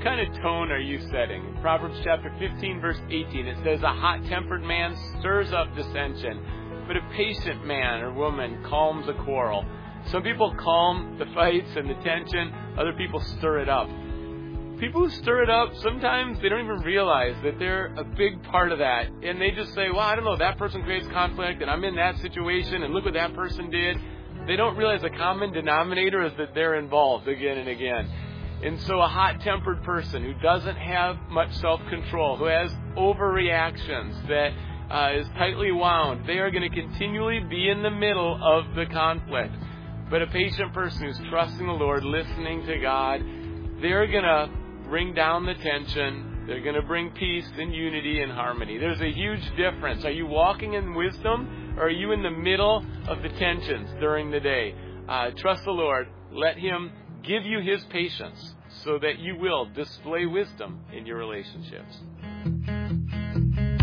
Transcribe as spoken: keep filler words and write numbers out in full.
kind of tone are you setting? In Proverbs chapter fifteen, verse eighteen, it says, a hot-tempered man stirs up dissension, but a patient man or woman calms a quarrel. Some people calm the fights and the tension. Other people stir it up. People who stir it up, sometimes they don't even realize that they're a big part of that. And they just say, well, I don't know, that person creates conflict, and I'm in that situation, and look what that person did. They don't realize the common denominator is that they're involved again and again. And so a hot-tempered person who doesn't have much self-control, who has overreactions, that uh, is tightly wound, they are going to continually be in the middle of the conflict. But a patient person who's trusting the Lord, listening to God, they're going to bring down the tension. They're going to bring peace and unity and harmony. There's a huge difference. Are you walking in wisdom, or are you in the middle of the tensions during the day? Uh, trust the Lord. Let Him give you His patience so that you will display wisdom in your relationships.